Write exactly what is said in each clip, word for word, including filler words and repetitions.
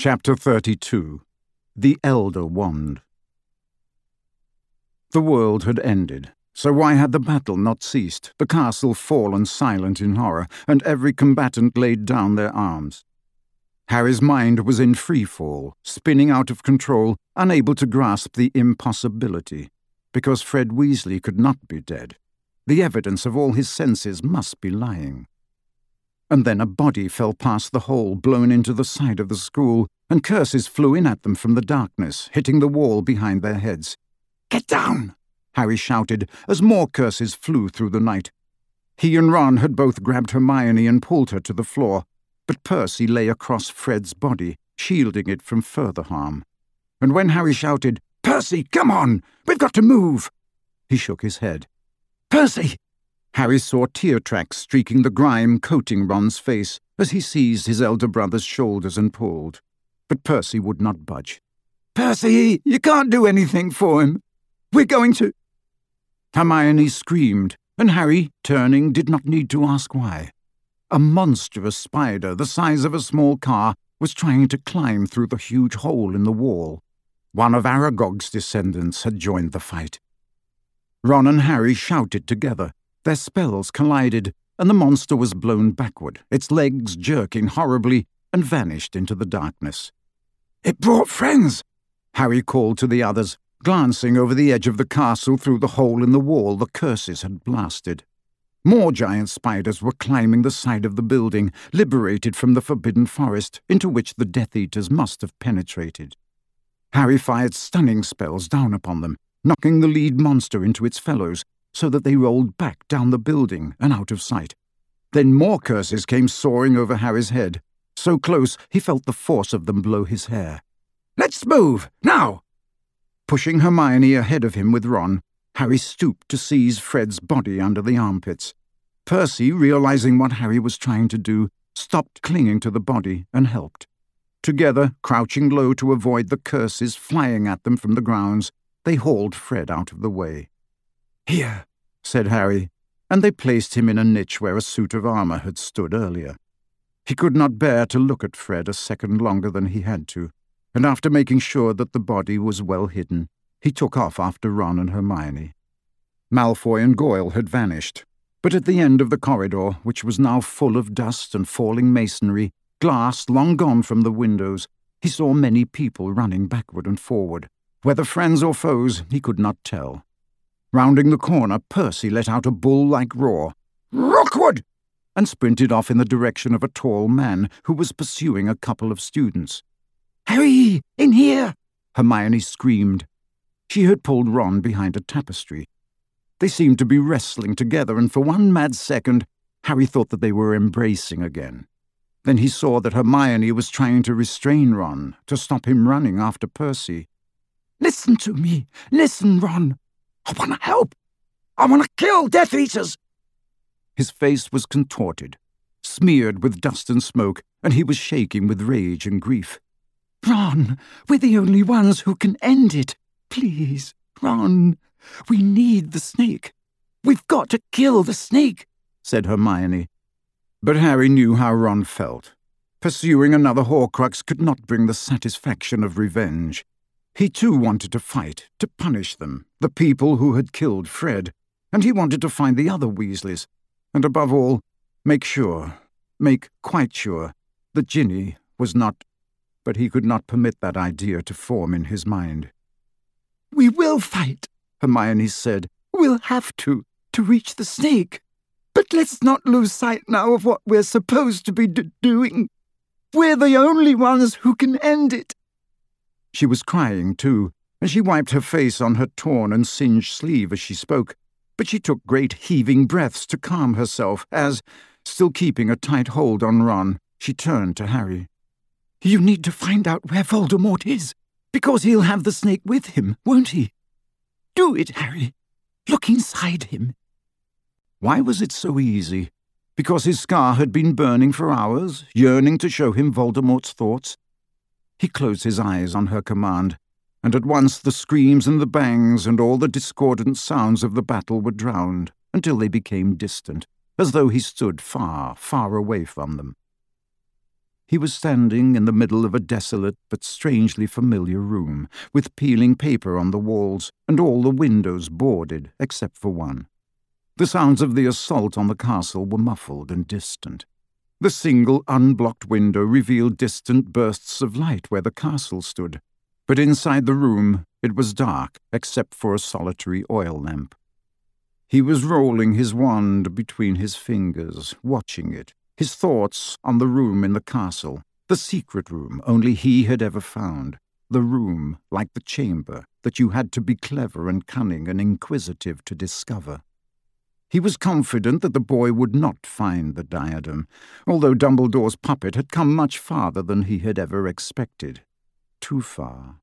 Chapter thirty-two. The Elder Wand. The world had ended, so why had the battle not ceased, the castle fallen silent in horror, and every combatant laid down their arms? Harry's mind was in free fall, spinning out of control, unable to grasp the impossibility, because Fred Weasley could not be dead. The evidence of all his senses must be lying. And then a body fell past the hole blown into the side of the school, and curses flew in at them from the darkness, hitting the wall behind their heads. "Get down!" Harry shouted, as more curses flew through the night. He and Ron had both grabbed Hermione and pulled her to the floor, but Percy lay across Fred's body, shielding it from further harm. And when Harry shouted, "Percy, come on! We've got to move!" he shook his head. "Percy!" Harry saw tear tracks streaking the grime coating Ron's face as he seized his elder brother's shoulders and pulled. But Percy would not budge. "Percy, you can't do anything for him. We're going to—" Hermione screamed, and Harry, turning, did not need to ask why. A monstrous spider, the size of a small car, was trying to climb through the huge hole in the wall. One of Aragog's descendants had joined the fight. Ron and Harry shouted together. Their spells collided, and the monster was blown backward, its legs jerking horribly, and vanished into the darkness. "It brought friends!" Harry called to the others, glancing over the edge of the castle through the hole in the wall the curses had blasted. More giant spiders were climbing the side of the building, liberated from the forbidden forest, into which the Death Eaters must have penetrated. Harry fired stunning spells down upon them, knocking the lead monster into its fellows, so that they rolled back down the building and out of sight. Then more curses came soaring over Harry's head, so close he felt the force of them blow his hair. "Let's move, now!" Pushing Hermione ahead of him with Ron, Harry stooped to seize Fred's body under the armpits. Percy, realizing what Harry was trying to do, stopped clinging to the body and helped. Together, crouching low to avoid the curses flying at them from the grounds, they hauled Fred out of the way. "Here," said Harry, and they placed him in a niche where a suit of armor had stood earlier. He could not bear to look at Fred a second longer than he had to, and after making sure that the body was well hidden, he took off after Ron and Hermione. Malfoy and Goyle had vanished, but at the end of the corridor, which was now full of dust and falling masonry, glass long gone from the windows, he saw many people running backward and forward. Whether friends or foes, he could not tell. Rounding the corner, Percy let out a bull-like roar, "Rookwood!" and sprinted off in the direction of a tall man who was pursuing a couple of students. "Harry, in here!" Hermione screamed. She had pulled Ron behind a tapestry. They seemed to be wrestling together, and for one mad second, Harry thought that they were embracing again. Then he saw that Hermione was trying to restrain Ron, to stop him running after Percy. "Listen to me! Listen, Ron! I want to help! I want to kill Death Eaters!" His face was contorted, smeared with dust and smoke, and he was shaking with rage and grief. "Ron, we're the only ones who can end it. Please, Ron, we need the snake. We've got to kill the snake," said Hermione. But Harry knew how Ron felt. Pursuing another Horcrux could not bring the satisfaction of revenge. He too wanted to fight, to punish them, the people who had killed Fred, and he wanted to find the other Weasleys, and above all, make sure, make quite sure, that Ginny was not... But he could not permit that idea to form in his mind. "We will fight," Hermione said. "We'll have to, to reach the snake. But let's not lose sight now of what we're supposed to be d- doing. We're the only ones who can end it." She was crying, too, and she wiped her face on her torn and singed sleeve as she spoke, but she took great heaving breaths to calm herself as, still keeping a tight hold on Ron, she turned to Harry. "You need to find out where Voldemort is, because he'll have the snake with him, won't he? Do it, Harry. Look inside him." Why was it so easy? Because his scar had been burning for hours, yearning to show him Voldemort's thoughts? He closed his eyes on her command, and at once the screams and the bangs and all the discordant sounds of the battle were drowned, until they became distant, as though he stood far, far away from them. He was standing in the middle of a desolate but strangely familiar room, with peeling paper on the walls and all the windows boarded except for one. The sounds of the assault on the castle were muffled and distant. The single unblocked window revealed distant bursts of light where the castle stood, but inside the room it was dark except for a solitary oil lamp. He was rolling his wand between his fingers, watching it, his thoughts on the room in the castle, the secret room only he had ever found, the room like the chamber that you had to be clever and cunning and inquisitive to discover. He was confident that the boy would not find the diadem, although Dumbledore's puppet had come much farther than he had ever expected. Too far.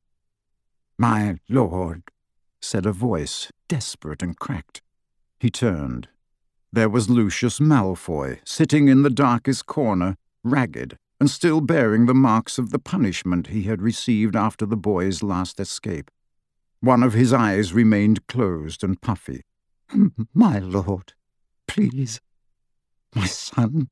"My lord," said a voice, desperate and cracked. He turned. There was Lucius Malfoy, sitting in the darkest corner, ragged, and still bearing the marks of the punishment he had received after the boy's last escape. One of his eyes remained closed and puffy. "My lord, please, my son."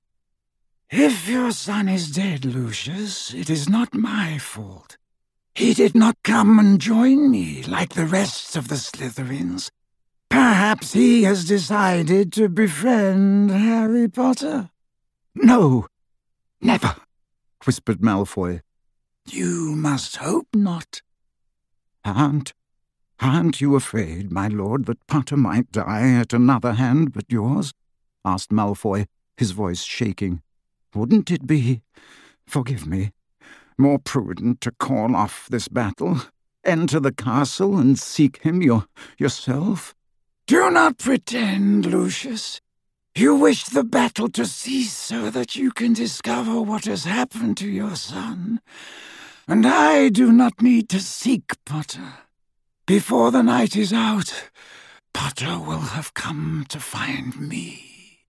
"If your son is dead, Lucius, it is not my fault. He did not come and join me like the rest of the Slytherins. Perhaps he has decided to befriend Harry Potter." "No, never," whispered Malfoy. "You must hope not." Aren't, aren't you afraid, my lord, that Potter might die at another hand but yours?" asked Malfoy, his voice shaking. "Wouldn't it be, forgive me, more prudent to call off this battle, enter the castle and seek him your, yourself?" "Do not pretend, Lucius. You wish the battle to cease so that you can discover what has happened to your son. And I do not need to seek Potter. Before the night is out, Potter will have come to find me."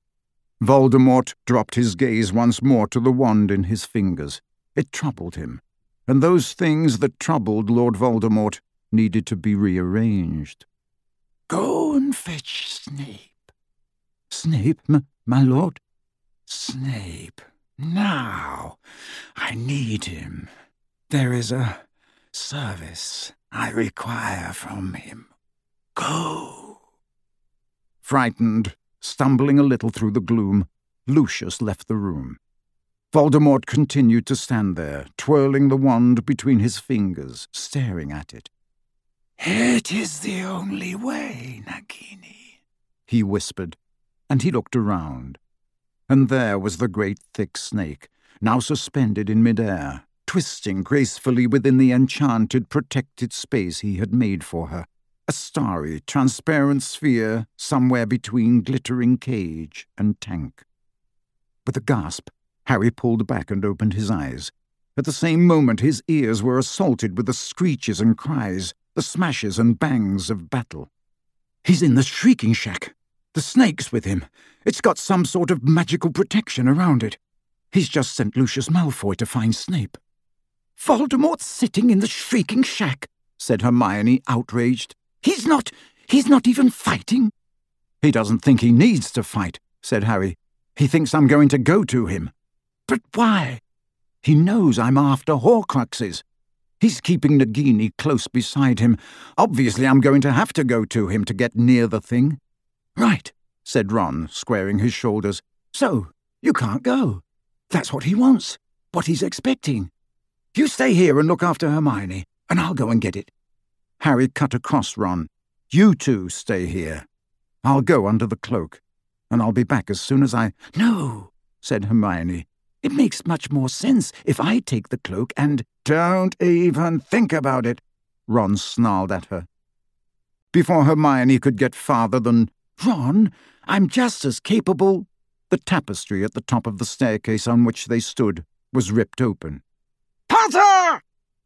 Voldemort dropped his gaze once more to the wand in his fingers. It troubled him, and those things that troubled Lord Voldemort needed to be rearranged. "Go and fetch Snape." "Snape, m- my lord?" "Snape. Now, I need him. There is a service I require from him. Go." Frightened, stumbling a little through the gloom, Lucius left the room. Voldemort continued to stand there, twirling the wand between his fingers, staring at it. "It is the only way, Nagini," he whispered, and he looked around. And there was the great thick snake, now suspended in mid-air, twisting gracefully within the enchanted, protected space he had made for her, a starry, transparent sphere somewhere between glittering cage and tank. With a gasp, Harry pulled back and opened his eyes. At the same moment his ears were assaulted with the screeches and cries, the smashes and bangs of battle. "He's in the Shrieking Shack. The snake's with him. It's got some sort of magical protection around it. He's just sent Lucius Malfoy to find Snape." "Voldemort's sitting in the Shrieking Shack," said Hermione, outraged. He's not, he's not even fighting." "He doesn't think he needs to fight," said Harry. "He thinks I'm going to go to him." "But why?" "He knows I'm after Horcruxes. He's keeping Nagini close beside him. Obviously I'm going to have to go to him to get near the thing." "Right," said Ron, squaring his shoulders. "So, you can't go. That's what he wants, what he's expecting. You stay here and look after Hermione, and I'll go and get it." Harry cut across Ron. "You two stay here. I'll go under the cloak, and I'll be back as soon as I—" "No," said Hermione. "It makes much more sense if I take the cloak and—" "Don't even think about it," Ron snarled at her. Before Hermione could get farther than, "Ron, I'm just as capable—" the tapestry at the top of the staircase on which they stood was ripped open. "Potter!"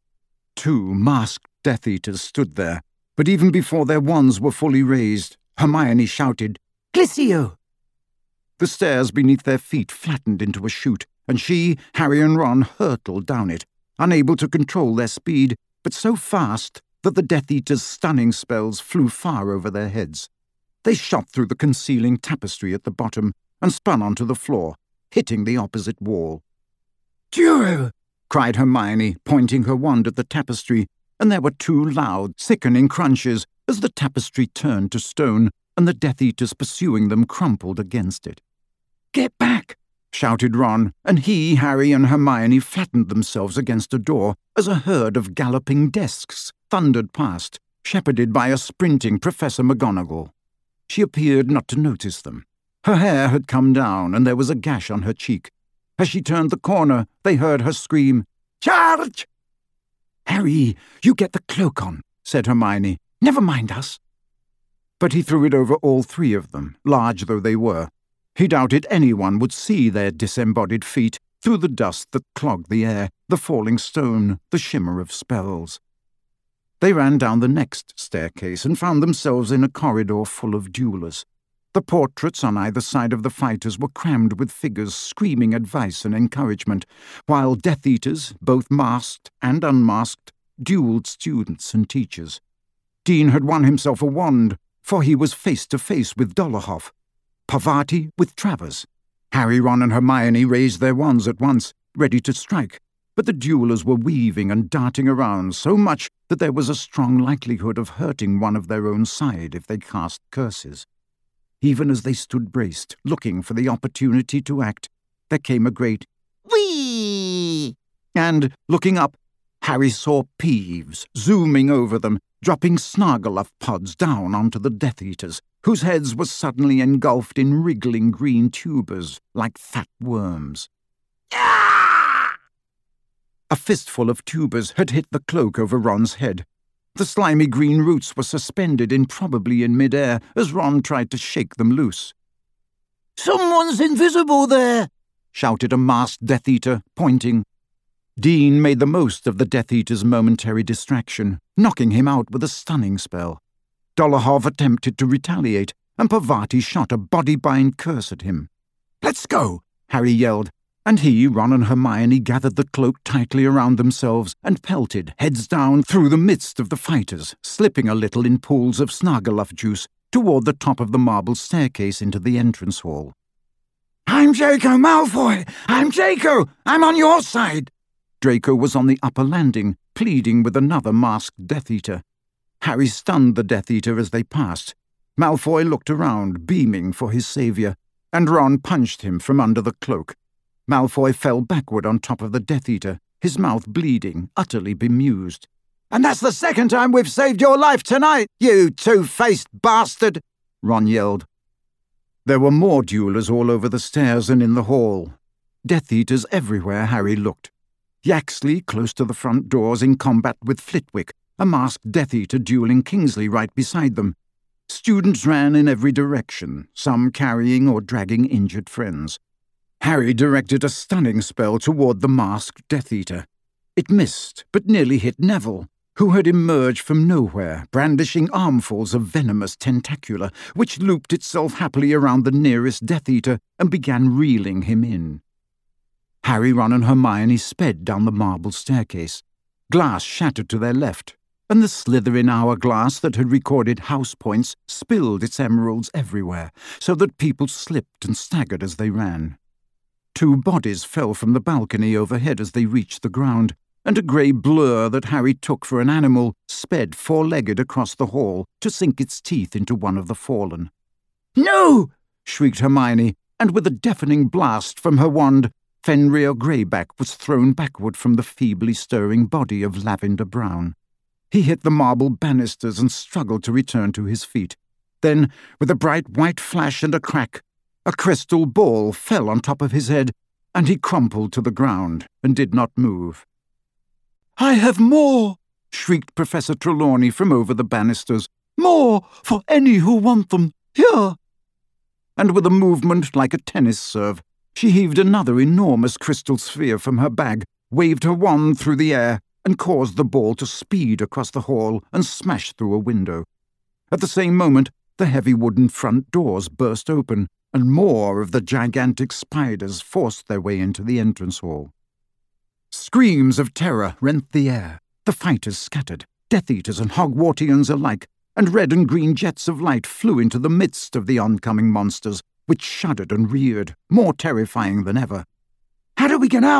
Two masked Death Eaters stood there, but even before their wands were fully raised, Hermione shouted, "Glisio!" The stairs beneath their feet flattened into a chute, and she, Harry and Ron hurtled down it, unable to control their speed, but so fast that the Death Eaters' stunning spells flew far over their heads. They shot through the concealing tapestry at the bottom and spun onto the floor, hitting the opposite wall. "Duro!" cried Hermione, pointing her wand at the tapestry, and there were two loud, sickening crunches as the tapestry turned to stone, and the Death Eaters pursuing them crumpled against it. "Get back!" shouted Ron, and he, Harry, and Hermione flattened themselves against a door as a herd of galloping desks thundered past, shepherded by a sprinting Professor McGonagall. She appeared not to notice them. Her hair had come down, and there was a gash on her cheek. As she turned the corner, they heard her scream, "Charge!" "Harry, you get the cloak on," said Hermione. "Never mind us." But he threw it over all three of them, large though they were. He doubted anyone would see their disembodied feet through the dust that clogged the air, the falling stone, the shimmer of spells. They ran down the next staircase and found themselves in a corridor full of duellers. The portraits on either side of the fighters were crammed with figures screaming advice and encouragement, while Death Eaters, both masked and unmasked, duelled students and teachers. Dean had won himself a wand, for he was face to face with Dolohov. Parvati with Travers. Harry, Ron, and Hermione raised their wands at once, ready to strike, but the duellers were weaving and darting around so much that there was a strong likelihood of hurting one of their own side if they cast curses. Even as they stood braced, looking for the opportunity to act, there came a great "Whee!" And, looking up, Harry saw Peeves zooming over them, dropping Snargaluff pods down onto the Death Eaters, whose heads were suddenly engulfed in wriggling green tubers like fat worms. Ah! A fistful of tubers had hit the cloak over Ron's head. The slimy green roots were suspended improbably in mid-air as Ron tried to shake them loose. "Someone's invisible there!" shouted a masked Death Eater, pointing. Dean made the most of the Death Eater's momentary distraction, knocking him out with a stunning spell. Dolohov attempted to retaliate, and Parvati shot a body-bind curse at him. "Let's go!" Harry yelled, and he, Ron, and Hermione gathered the cloak tightly around themselves and pelted, heads down, through the midst of the fighters, slipping a little in pools of Snargaluff juice toward the top of the marble staircase into the entrance hall. "I'm Draco Malfoy! I'm Draco! I'm on your side!" Draco was on the upper landing, pleading with another masked Death Eater. Harry stunned the Death Eater as they passed. Malfoy looked around, beaming for his saviour, and Ron punched him from under the cloak. Malfoy fell backward on top of the Death Eater, his mouth bleeding, utterly bemused. "And that's the second time we've saved your life tonight, you two-faced bastard!" Ron yelled. There were more duellers all over the stairs and in the hall. Death Eaters everywhere Harry looked. Yaxley close to the front doors in combat with Flitwick, a masked Death Eater duelling Kingsley right beside them. Students ran in every direction, some carrying or dragging injured friends. Harry directed a stunning spell toward the masked Death Eater. It missed, but nearly hit Neville, who had emerged from nowhere, brandishing armfuls of venomous tentacula, which looped itself happily around the nearest Death Eater and began reeling him in. Harry, Ron, and Hermione sped down the marble staircase. Glass shattered to their left, and the Slytherin hourglass that had recorded house points spilled its emeralds everywhere, so that people slipped and staggered as they ran. Two bodies fell from the balcony overhead as they reached the ground, and a grey blur that Harry took for an animal sped four-legged across the hall to sink its teeth into one of the fallen. "No!" shrieked Hermione, and with a deafening blast from her wand, Fenrir Greyback was thrown backward from the feebly stirring body of Lavender Brown. He hit the marble banisters and struggled to return to his feet. Then, with a bright white flash and a crack, a crystal ball fell on top of his head, and he crumpled to the ground and did not move. "I have more!" shrieked Professor Trelawney from over the banisters. "More for any who want them. Here!" And with a movement like a tennis serve, she heaved another enormous crystal sphere from her bag, waved her wand through the air, and caused the ball to speed across the hall and smash through a window. At the same moment, the heavy wooden front doors burst open, and more of the gigantic spiders forced their way into the entrance hall. Screams of terror rent the air. The fighters scattered, Death Eaters and Hogwartians alike, and red and green jets of light flew into the midst of the oncoming monsters, which shuddered and reared, more terrifying than ever. "How do we get out?"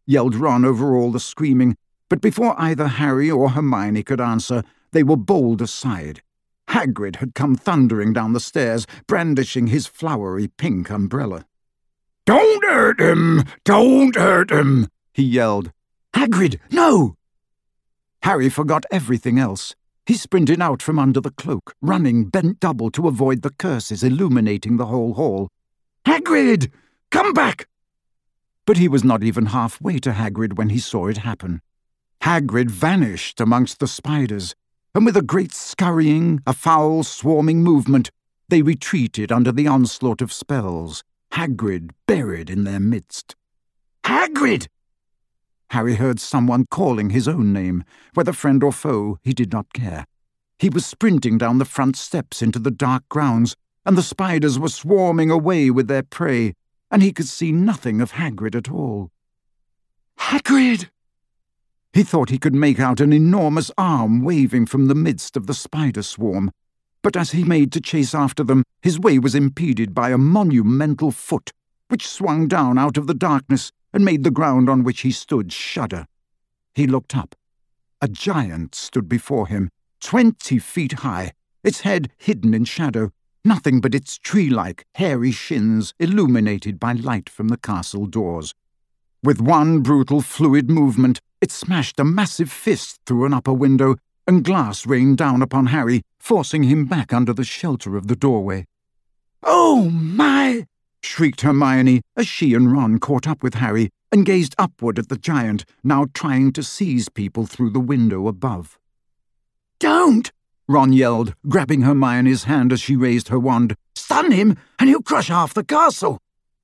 yelled Ron over all the screaming, but before either Harry or Hermione could answer, they were bowled aside. Hagrid had come thundering down the stairs, brandishing his flowery pink umbrella. "Don't hurt him! Don't hurt him!" he yelled. "Hagrid, no!" Harry forgot everything else. He sprinted out from under the cloak, running bent double to avoid the curses illuminating the whole hall. "Hagrid! Come back!" But he was not even halfway to Hagrid when he saw it happen. Hagrid vanished amongst the spiders, and with a great scurrying, a foul, swarming movement, they retreated under the onslaught of spells, Hagrid buried in their midst. "Hagrid!" Harry heard someone calling his own name. Whether friend or foe, he did not care. He was sprinting down the front steps into the dark grounds, and the spiders were swarming away with their prey, and he could see nothing of Hagrid at all. "Hagrid!" He thought he could make out an enormous arm waving from the midst of the spider swarm, but as he made to chase after them, his way was impeded by a monumental foot, which swung down out of the darkness and made the ground on which he stood shudder. He looked up. A giant stood before him, twenty feet high, its head hidden in shadow, nothing but its tree-like, hairy shins illuminated by light from the castle doors. With one brutal, fluid movement, it smashed a massive fist through an upper window, and glass rained down upon Harry, forcing him back under the shelter of the doorway. "Oh, my!" shrieked Hermione as she and Ron caught up with Harry and gazed upward at the giant, now trying to seize people through the window above. "Don't!" Ron yelled, grabbing Hermione's hand as she raised her wand. "Stun him, and he'll crush half the castle!"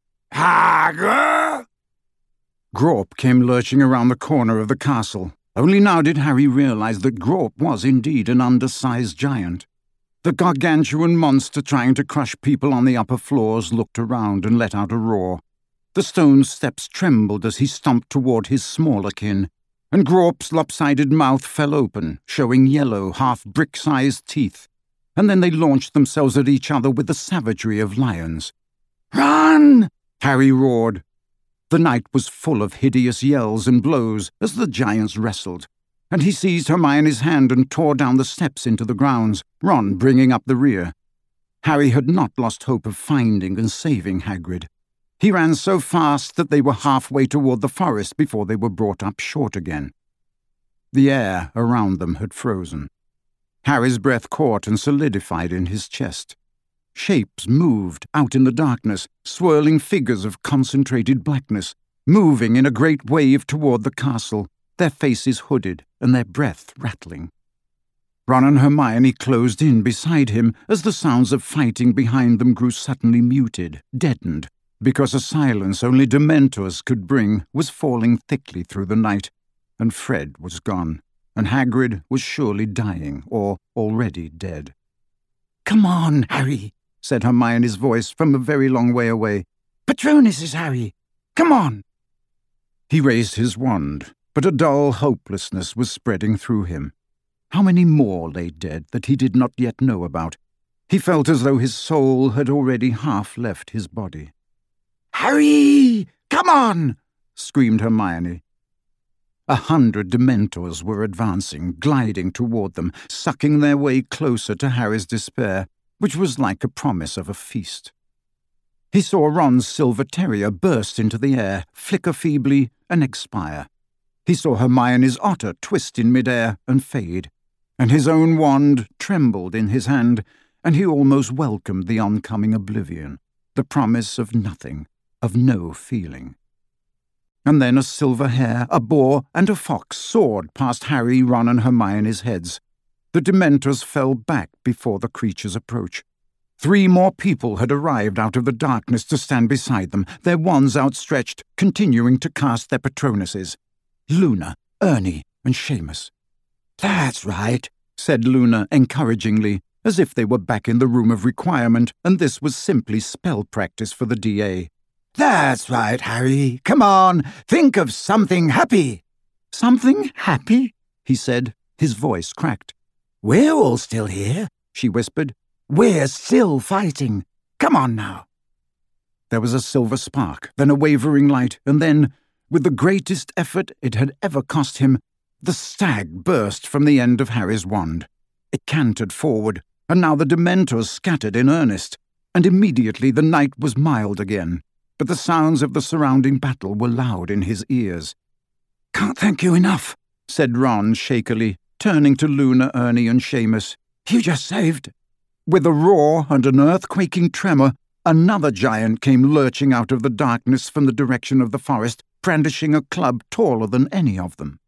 "Hagrid!" Grawp came lurching around the corner of the castle. Only now did Harry realize that Grawp was indeed an undersized giant. The gargantuan monster trying to crush people on the upper floors looked around and let out a roar. The stone steps trembled as he stomped toward his smaller kin, and Grawp's lopsided mouth fell open, showing yellow, half-brick-sized teeth, and then they launched themselves at each other with the savagery of lions. "Run!" Harry roared. The night was full of hideous yells and blows as the giants wrestled, and he seized Hermione's hand and tore down the steps into the grounds, Ron bringing up the rear. Harry had not lost hope of finding and saving Hagrid. He ran so fast that they were halfway toward the forest before they were brought up short again. The air around them had frozen. Harry's breath caught and solidified in his chest. Shapes moved out in the darkness, swirling figures of concentrated blackness, moving in a great wave toward the castle, their faces hooded and their breath rattling. Ron and Hermione closed in beside him as the sounds of fighting behind them grew suddenly muted, deadened, because a silence only Dementors could bring was falling thickly through the night, and Fred was gone, and Hagrid was surely dying or already dead. "Come on, Harry," said Hermione's voice from a very long way away. "Patronus is Harry. Come on." He raised his wand, but a dull hopelessness was spreading through him. How many more lay dead that he did not yet know about? He felt as though his soul had already half left his body. "Harry! Come on!" screamed Hermione. A hundred Dementors were advancing, gliding toward them, sucking their way closer to Harry's despair, which was like a promise of a feast. He saw Ron's silver terrier burst into the air, flicker feebly, and expire. He saw Hermione's otter twist in midair and fade, and his own wand trembled in his hand, and he almost welcomed the oncoming oblivion, the promise of nothing, of no feeling. And then a silver hare, a boar, and a fox soared past Harry, Ron, and Hermione's heads. The Dementors fell back before the creature's approach. Three more people had arrived out of the darkness to stand beside them, their wands outstretched, continuing to cast their Patronuses. Luna, Ernie, and Seamus. "That's right," said Luna encouragingly, as if they were back in the room of requirement, and this was simply spell practice for the D A. "That's right, Harry. Come on, think of something happy." "Something happy?" he said, his voice cracked. "We're all still here," she whispered. "We're still fighting. Come on now." There was a silver spark, then a wavering light, and then with the greatest effort it had ever cost him, the stag burst from the end of Harry's wand. It cantered forward, and now the Dementors scattered in earnest, and immediately the night was mild again, but the sounds of the surrounding battle were loud in his ears. "Can't thank you enough," said Ron shakily, turning to Luna, Ernie, and Seamus. "You just saved—" With a roar and an earth-quaking tremor, another giant came lurching out of the darkness from the direction of the forest, brandishing a club taller than any of them.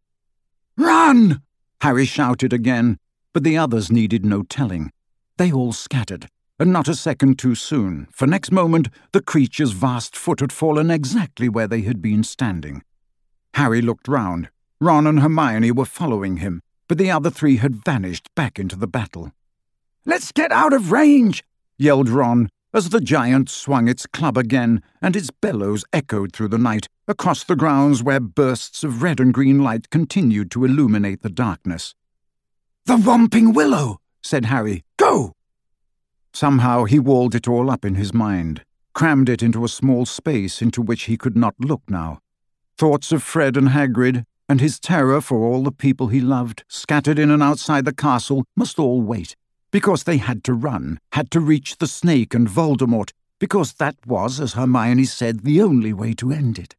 "Run!" Harry shouted again, but the others needed no telling. They all scattered, and not a second too soon, for next moment the creature's vast foot had fallen exactly where they had been standing. Harry looked round. Ron and Hermione were following him, but the other three had vanished back into the battle. "Let's get out of range!" yelled Ron, as the giant swung its club again, and its bellows echoed through the night, across the grounds where bursts of red and green light continued to illuminate the darkness. "The Whomping Willow!" said Harry. "Go!" Somehow he walled it all up in his mind, crammed it into a small space into which he could not look now. Thoughts of Fred and Hagrid, and his terror for all the people he loved, scattered in and outside the castle, must all wait, because they had to run, had to reach the snake and Voldemort, because that was, as Hermione said, the only way to end it.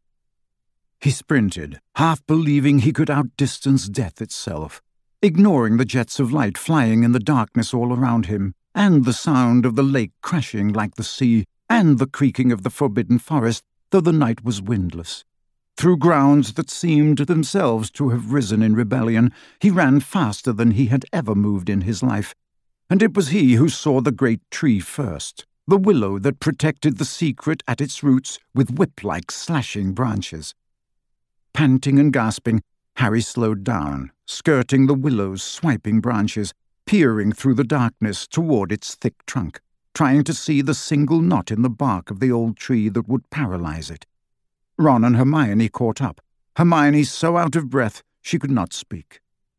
He sprinted, half believing he could outdistance death itself, ignoring the jets of light flying in the darkness all around him, and the sound of the lake crashing like the sea, and the creaking of the forbidden forest, though the night was windless. Through grounds that seemed themselves to have risen in rebellion, he ran faster than he had ever moved in his life, and it was he who saw the great tree first, the willow that protected the secret at its roots with whip-like slashing branches. Panting and gasping, Harry slowed down, skirting the willow's swiping branches, peering through the darkness toward its thick trunk, trying to see the single knot in the bark of the old tree that would paralyze it. Ron and Hermione caught up, Hermione so out of breath she could not speak.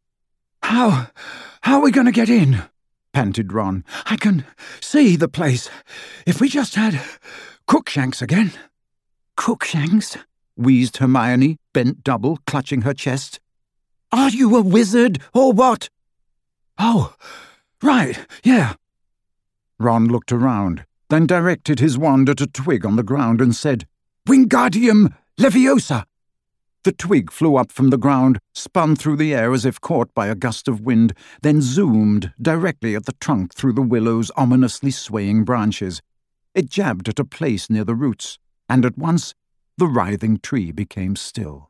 How, how are we going to get in?" panted Ron. "I can see the place. If we just had Crookshanks again." "Crookshanks?" wheezed Hermione, bent double, clutching her chest. "Are you a wizard, or what?" "Oh, right, yeah." Ron looked around, then directed his wand at a twig on the ground and said, "Wingardium Leviosa!" The twig flew up from the ground, spun through the air as if caught by a gust of wind, then zoomed directly at the trunk through the willow's ominously swaying branches. It jabbed at a place near the roots, and at once the writhing tree became still.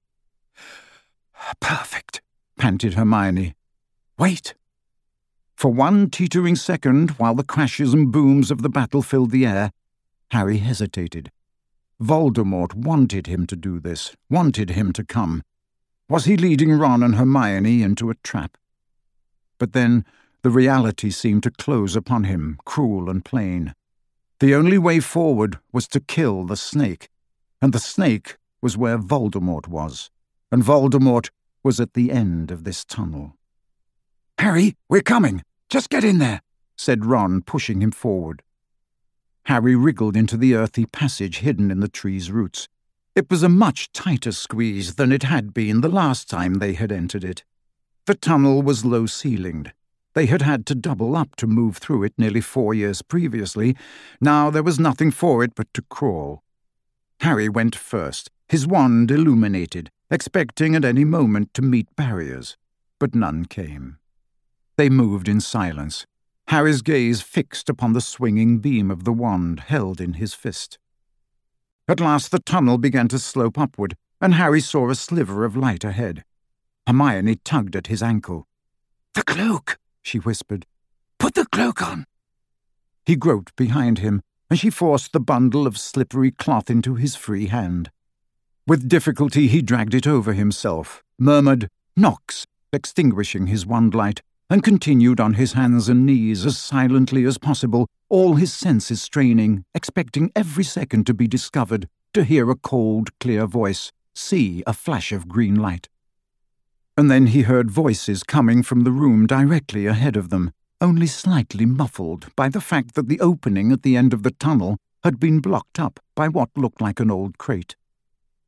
"Perfect," panted Hermione. "Wait." For one teetering second, while the crashes and booms of the battle filled the air, Harry hesitated. Voldemort wanted him to do this, wanted him to come. Was he leading Ron and Hermione into a trap? But then the reality seemed to close upon him, cruel and plain. The only way forward was to kill the snake, and the snake was where Voldemort was, and Voldemort was at the end of this tunnel. "Harry, we're coming! Just get in there!" said Ron, pushing him forward. Harry wriggled into the earthy passage hidden in the tree's roots. It was a much tighter squeeze than it had been the last time they had entered it. The tunnel was low-ceilinged. They had had to double up to move through it nearly four years previously. Now there was nothing for it but to crawl. Harry went first, his wand illuminated, expecting at any moment to meet barriers, but none came. They moved in silence, Harry's gaze fixed upon the swinging beam of the wand held in his fist. At last the tunnel began to slope upward, and Harry saw a sliver of light ahead. Hermione tugged at his ankle. "The cloak," she whispered. "Put the cloak on." He groped behind him, and she forced the bundle of slippery cloth into his free hand. With difficulty he dragged it over himself, murmured, "Nox," extinguishing his wand light, and continued on his hands and knees as silently as possible, all his senses straining, expecting every second to be discovered, to hear a cold, clear voice, see a flash of green light. And then he heard voices coming from the room directly ahead of them, only slightly muffled by the fact that the opening at the end of the tunnel had been blocked up by what looked like an old crate.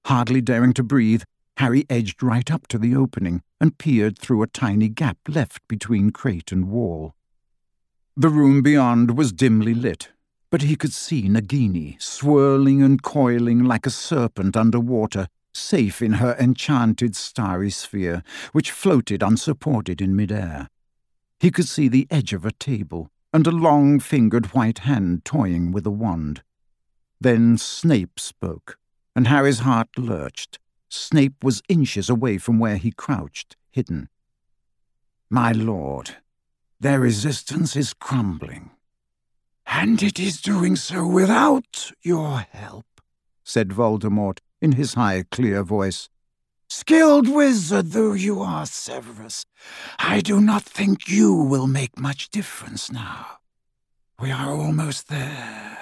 Hardly daring to breathe, Harry edged right up to the opening and peered through a tiny gap left between crate and wall. The room beyond was dimly lit, but he could see Nagini swirling and coiling like a serpent under water, safe in her enchanted starry sphere, which floated unsupported in mid-air. He could see the edge of a table and a long-fingered white hand toying with a wand. Then Snape spoke, and Harry's heart lurched. Snape was inches away from where he crouched, hidden. "My lord, their resistance is crumbling, and it is doing so without your help," said Voldemort in his high, clear voice. "Skilled wizard though you are, Severus, I do not think you will make much difference now. We are almost there.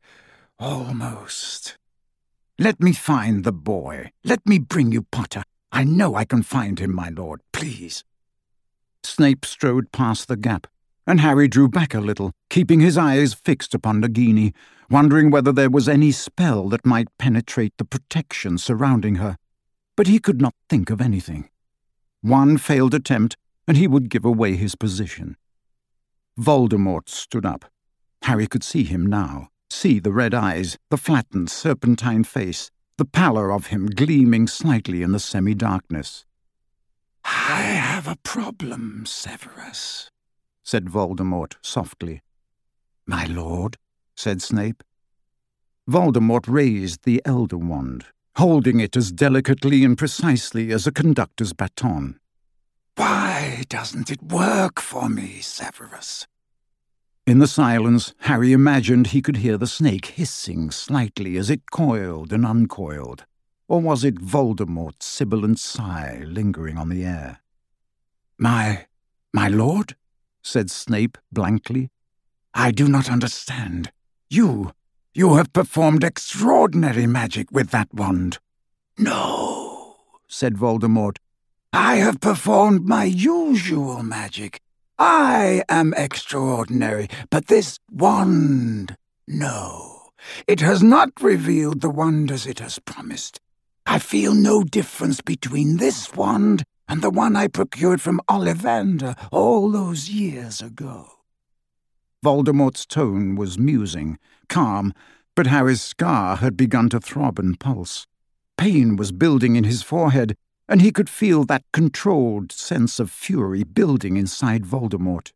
Almost. Let me find the boy. Let me bring you Potter. I know I can find him, my lord. Please." Snape strode past the gap, and Harry drew back a little, keeping his eyes fixed upon Nagini, wondering whether there was any spell that might penetrate the protection surrounding her. But he could not think of anything. One failed attempt, and he would give away his position. Voldemort stood up. Harry could see him now, see the red eyes, the flattened serpentine face, the pallor of him gleaming slightly in the semi-darkness. "I have a problem, Severus," said Voldemort softly. "My lord," said Snape. Voldemort raised the Elder Wand, holding it as delicately and precisely as a conductor's baton. "Why doesn't it work for me, Severus?" In the silence, Harry imagined he could hear the snake hissing slightly as it coiled and uncoiled. Or was it Voldemort's sibilant sigh lingering on the air? My, my lord?" said Snape blankly. "I do not understand. You, you have performed extraordinary magic with that wand." "No," said Voldemort. "I have performed my usual magic. I am extraordinary, but this wand, no. It has not revealed the wonders it has promised. I feel no difference between this wand and the one I procured from Ollivander all those years ago." Voldemort's tone was musing, calm, but Harry's scar had begun to throb and pulse. Pain was building in his forehead, and he could feel that controlled sense of fury building inside Voldemort.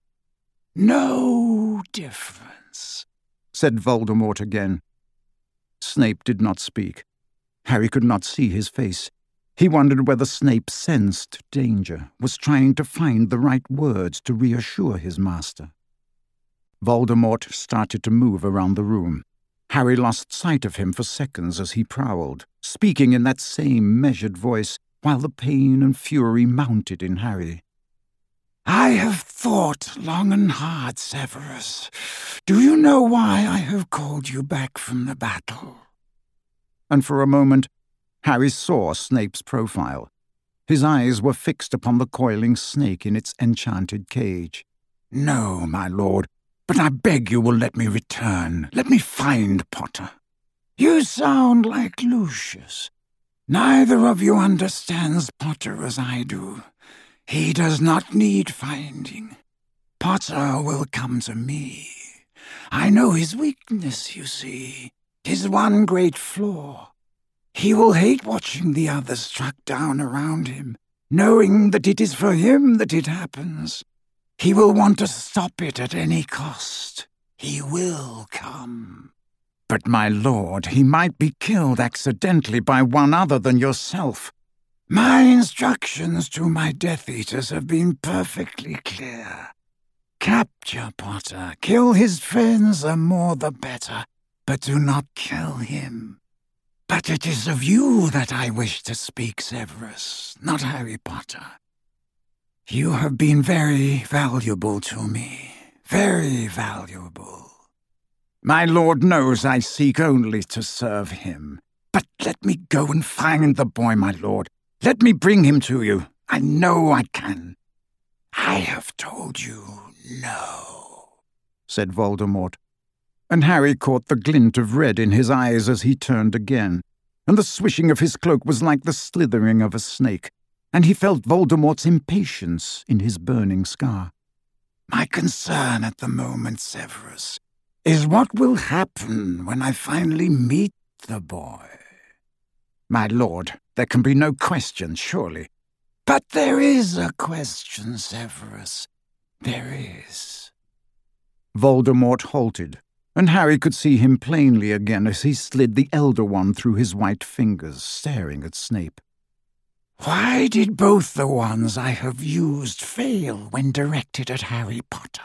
"No difference," said Voldemort again. Snape did not speak. Harry could not see his face. He wondered whether Snape sensed danger, was trying to find the right words to reassure his master. Voldemort started to move around the room. Harry lost sight of him for seconds as he prowled, speaking in that same measured voice, while the pain and fury mounted in Harry. "I have thought long and hard, Severus. Do you know why I have called you back from the battle?" And for a moment, Harry saw Snape's profile. His eyes were fixed upon the coiling snake in its enchanted cage. "No, my lord, but I beg you will let me return. Let me find Potter." "You sound like Lucius. Neither of you understands Potter as I do. He does not need finding. Potter will come to me. I know his weakness, you see, his one great flaw. He will hate watching the others struck down around him, knowing that it is for him that it happens. He will want to stop it at any cost. He will come." "But, my lord, he might be killed accidentally by one other than yourself." "My instructions to my Death Eaters have been perfectly clear. Capture Potter, kill his friends, the more the better, but do not kill him. But it is of you that I wish to speak, Severus, not Harry Potter. You have been very valuable to me, very valuable. My lord knows I seek only to serve him. But let me go and find the boy, my lord. Let me bring him to you. I know I can." "I have told you no," said Voldemort, and Harry caught the glint of red in his eyes as he turned again. and the swishing of his cloak was like the slithering of a snake, and he felt Voldemort's impatience in his burning scar. "My concern at the moment, Severus, is what will happen when I finally meet the boy." "My lord, there can be no question, surely." "But there is a question, Severus. There is." Voldemort halted, and Harry could see him plainly again as he slid the Elder Wand through his white fingers, staring at Snape. "Why did both the wands I have used fail when directed at Harry Potter?"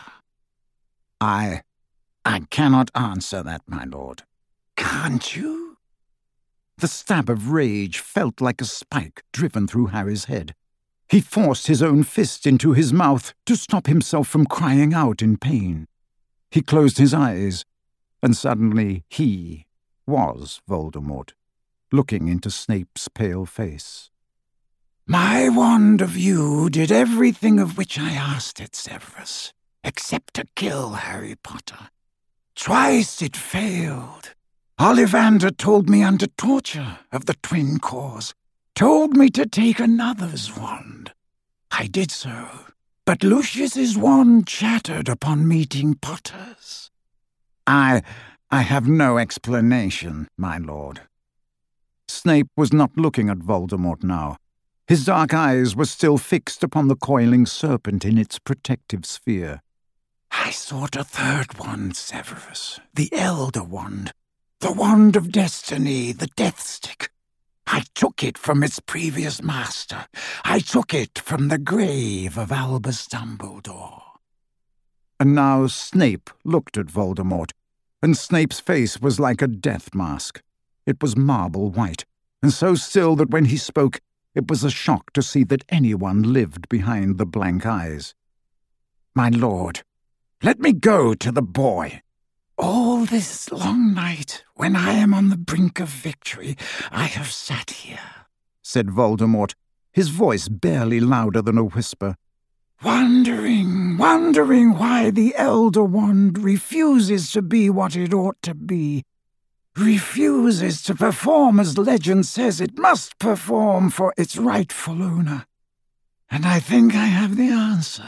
I... I cannot answer that, my lord." "Can't you?" The stab of rage felt like a spike driven through Harry's head. He forced his own fist into his mouth to stop himself from crying out in pain. He closed his eyes, and suddenly he was Voldemort, looking into Snape's pale face. "My wand of you did everything of which I asked it, Severus, except to kill Harry Potter. Twice it failed. Ollivander told me under torture of the twin cause, told me to take another's wand. I did so, but Lucius's wand shattered upon meeting Potter's." I... I have no explanation, my lord." Snape was not looking at Voldemort now. His dark eyes were still fixed upon the coiling serpent in its protective sphere. "I sought a third wand, Severus, the Elder Wand, the Wand of Destiny, the Death Stick. I took it from its previous master. I took it from the grave of Albus Dumbledore." And now Snape looked at Voldemort, and Snape's face was like a death mask. It was marble white, and so still that when he spoke, it was a shock to see that anyone lived behind the blank eyes. "My lord, let me go to the boy. All this long night, when I am on the brink of victory, I have sat here," said Voldemort, his voice barely louder than a whisper, "wondering, wondering why the Elder Wand refuses to be what it ought to be, refuses to perform as legend says it must perform for its rightful owner. And I think I have the answer."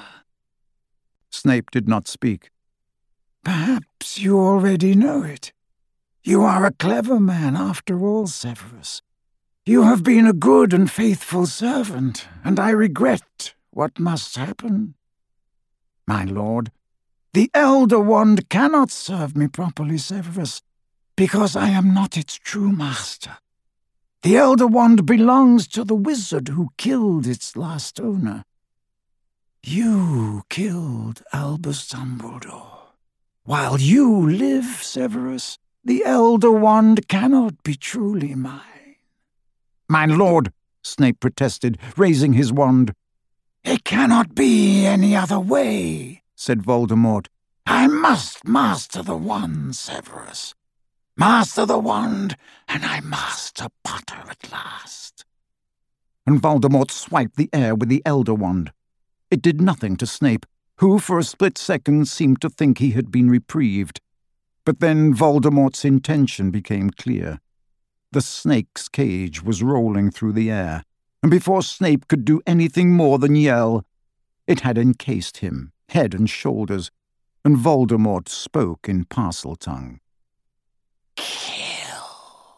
Snape did not speak. "Perhaps you already know it. You are a clever man after all, Severus. You have been a good and faithful servant, and I regret what must happen." "My lord, the Elder Wand cannot serve me properly, Severus, because I am not its true master. The Elder Wand belongs to the wizard who killed its last owner. You killed Albus Dumbledore. While you live, Severus, the Elder Wand cannot be truly mine." "My lord," Snape protested, raising his wand. "It cannot be any other way," said Voldemort. "I must master the wand, Severus. Master the wand, and I master Potter at last." And Voldemort swiped the air with the Elder Wand. It did nothing to Snape, who for a split second seemed to think he had been reprieved. But then Voldemort's intention became clear. The snake's cage was rolling through the air, and before Snape could do anything more than yell, it had encased him, head and shoulders, and Voldemort spoke in Parseltongue. "Kill."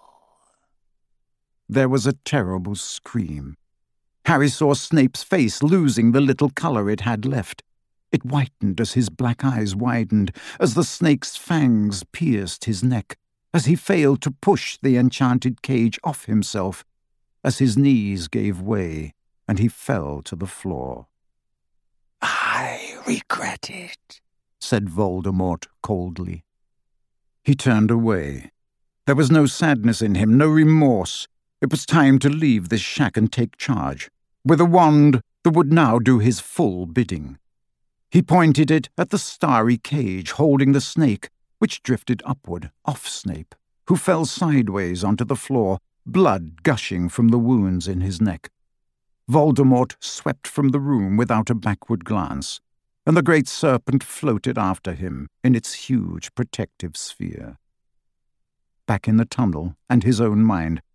There was a terrible scream. Harry saw Snape's face losing the little colour it had left. It whitened as his black eyes widened, as the snake's fangs pierced his neck, as he failed to push the enchanted cage off himself, as his knees gave way and he fell to the floor. "I regret it," said Voldemort coldly. He turned away. There was no sadness in him, no remorse. It was time to leave this shack and take charge, with a wand that would now do his full bidding. He pointed it at the starry cage holding the snake, which drifted upward, off Snape, who fell sideways onto the floor, blood gushing from the wounds in his neck. Voldemort swept from the room without a backward glance, and the great serpent floated after him in its huge protective sphere. Back in the tunnel and his own mind,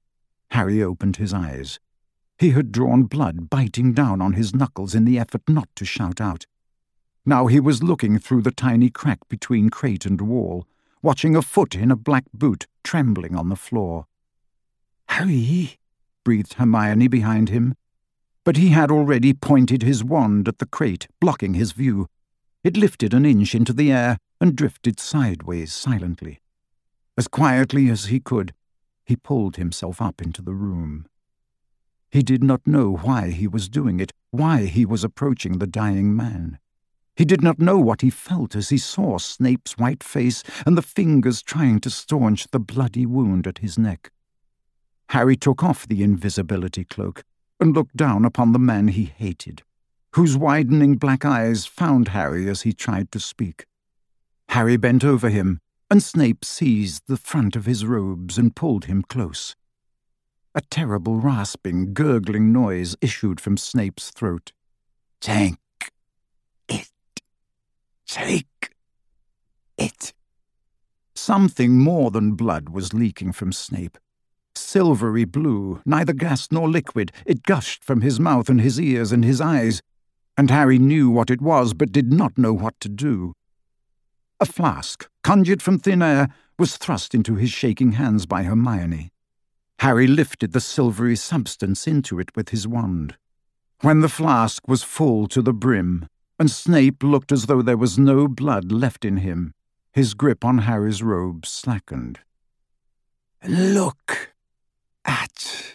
Harry opened his eyes. He had drawn blood, biting down on his knuckles in the effort not to shout out. Now he was looking through the tiny crack between crate and wall, watching a foot in a black boot trembling on the floor. "Harry," breathed Hermione behind him. But he had already pointed his wand at the crate, blocking his view. It lifted an inch into the air and drifted sideways silently. As quietly as he could, he pulled himself up into the room. He did not know why he was doing it, why he was approaching the dying man. He did not know what he felt as he saw Snape's white face and the fingers trying to staunch the bloody wound at his neck. Harry took off the invisibility cloak and looked down upon the man he hated, whose widening black eyes found Harry as he tried to speak. Harry bent over him, and Snape seized the front of his robes and pulled him close. A terrible rasping, gurgling noise issued from Snape's throat. "Take it. Take it." Something more than blood was leaking from Snape. Silvery blue, neither gas nor liquid, it gushed from his mouth and his ears and his eyes, and Harry knew what it was but did not know what to do. A flask, conjured from thin air, was thrust into his shaking hands by Hermione. Harry lifted the silvery substance into it with his wand. When the flask was full to the brim, and Snape looked as though there was no blood left in him, his grip on Harry's robe slackened. "Look at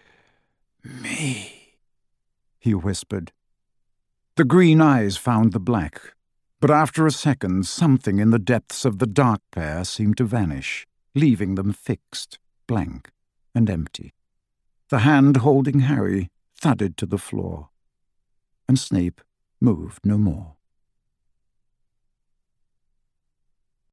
me," he whispered. The green eyes found the black, but after a second something in the depths of the dark pair seemed to vanish, leaving them fixed, blank, and empty. The hand holding Harry thudded to the floor, and Snape moved no more.